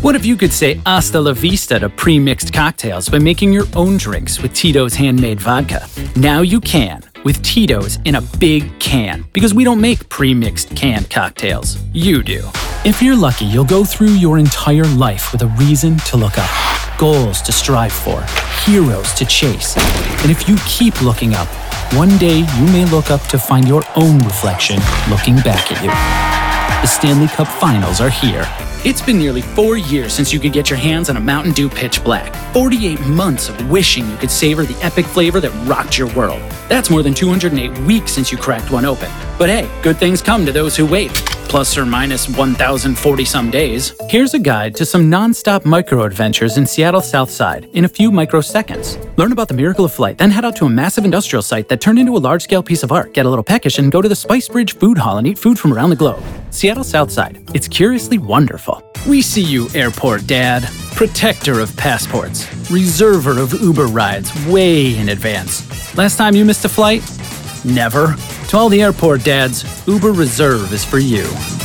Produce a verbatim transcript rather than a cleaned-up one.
What if you could say hasta la vista to pre-mixed cocktails by making your own drinks with Tito's handmade vodka? Now you can, with Tito's in a big can, because we don't make pre-mixed canned cocktails. You do. If you're lucky, you'll go through your entire life with a reason to look up, goals to strive for, heroes to chase. And if you keep looking up, one day you may look up to find your own reflection looking back at you. The Stanley Cup Finals are here. It's been nearly four years since you could get your hands on a Mountain Dew Pitch Black. forty-eight months of wishing you could savor the epic flavor that rocked your world. That's more than two hundred eight weeks since you cracked one open. But hey, good things come to those who wait. Plus or minus one thousand forty some days. Here's a guide to some non-stop micro-adventures in Seattle's South Side in a few microseconds. Learn about the miracle of flight, then head out to a massive industrial site that turned into a large-scale piece of art. Get a little peckish and go to the Spice Bridge Food Hall and eat food from around the globe. Seattle South Side. It's curiously wonderful. We see you, Airport Dad. Protector of passports. Reserver of Uber rides way in advance. Last time you missed a flight? Never. To all the airport dads, Uber Reserve is for you.